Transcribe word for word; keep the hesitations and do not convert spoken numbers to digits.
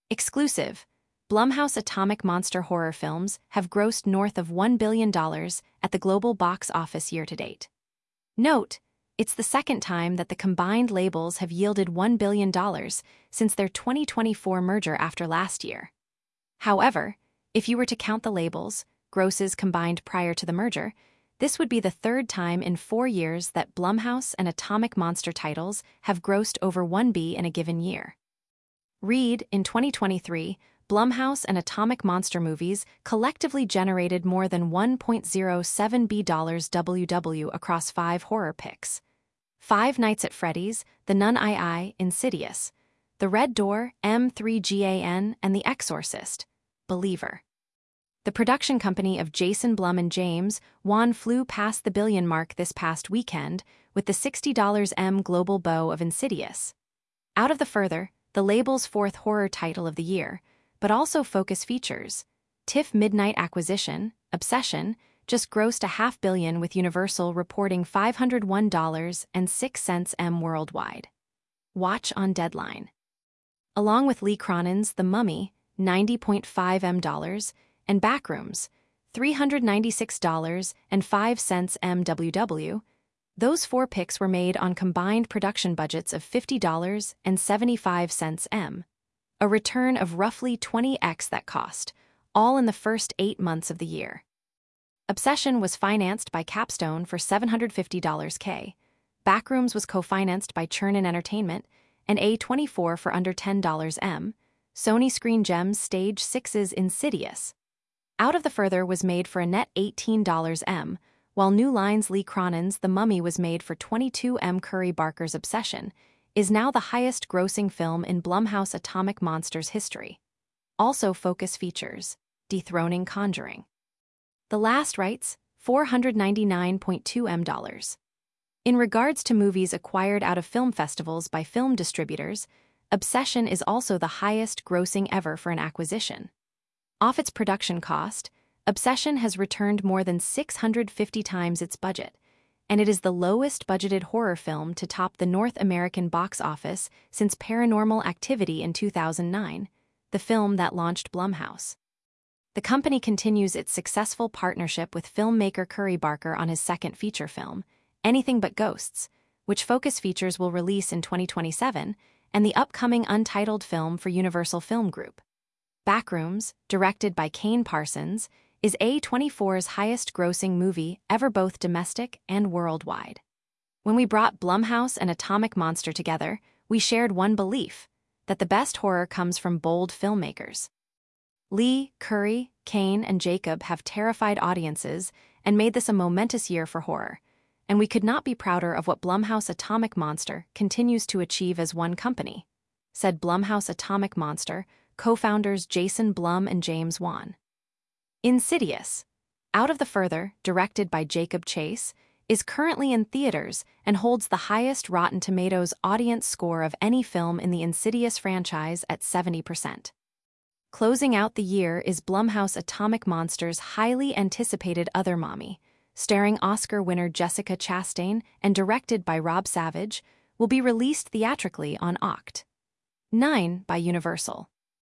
Exclusive. Blumhouse Atomic Monster horror films have grossed north of one billion dollars at the global box office year-to-date. Note, it's the second time that the combined labels have yielded one billion dollars since their twenty twenty-four merger after last year. However, if you were to count the labels, grosses combined prior to the merger, this would be the third time in four years that Blumhouse and Atomic Monster titles have grossed over one billion dollars in a given year. Read, in twenty twenty-three, Blumhouse and Atomic Monster movies collectively generated more than one point zero seven billion dollars W W across five horror picks. Five Nights at Freddy's, The Nun two, Insidious, The Red Door, M three GAN, and The Exorcist, Believer. The production company of Jason Blum and James Wan flew past the billion mark this past weekend with the sixty million global bow of Insidious. Out of the further, the label's fourth horror title of the year, but also Focus Features, TIFF Midnight Acquisition, Obsession, just grossed a half billion with Universal reporting five hundred one dollars and six cents M worldwide. Watch on Deadline. Along with Lee Cronin's The Mummy, ninety point five million dollars, and Backrooms, three hundred ninety-six dollars and five cents M W W, those four picks were made on combined production budgets of fifty dollars and seventy-five cents M, a return of roughly twenty x that cost, all in the first eight months of the year. Obsession was financed by Capstone for seven hundred fifty dollars K, Backrooms was co-financed by Chernin Entertainment, and A twenty-four for under ten dollars M, Sony Screen Gems Stage six's Insidious. Out of the Further was made for a net eighteen dollars M, while New Line's Lee Cronin's The Mummy was made for twenty-two M. Curry Barker's Obsession, is now the highest-grossing film in Blumhouse Atomic Monsters history. Also Focus Features, Dethroning Conjuring. The Last Rites, four hundred ninety-nine point two million dollars. In regards to movies acquired out of film festivals by film distributors, Obsession is also the highest-grossing ever for an acquisition. Off its production cost, Obsession has returned more than six hundred fifty times its budget, and it is the lowest-budgeted horror film to top the North American box office since Paranormal Activity in two thousand nine, the film that launched Blumhouse. The company continues its successful partnership with filmmaker Curry Barker on his second feature film, Anything But Ghosts, which Focus Features will release in twenty twenty-seven, and the upcoming untitled film for Universal Film Group. Backrooms, directed by Kane Parsons, is A twenty-four's highest-grossing movie ever, both domestic and worldwide. When we brought Blumhouse and Atomic Monster together, we shared one belief, that the best horror comes from bold filmmakers. Lee, Curry, Kane, and Jacob have terrified audiences and made this a momentous year for horror, and we could not be prouder of what Blumhouse Atomic Monster continues to achieve as one company, said Blumhouse Atomic Monster co-founders Jason Blum and James Wan. Insidious, Out of the Further, directed by Jacob Chase, is currently in theaters and holds the highest Rotten Tomatoes audience score of any film in the Insidious franchise at seventy percent. Closing out the year is Blumhouse Atomic Monster's highly anticipated Other Mommy, starring Oscar winner Jessica Chastain and directed by Rob Savage, will be released theatrically on October ninth by Universal.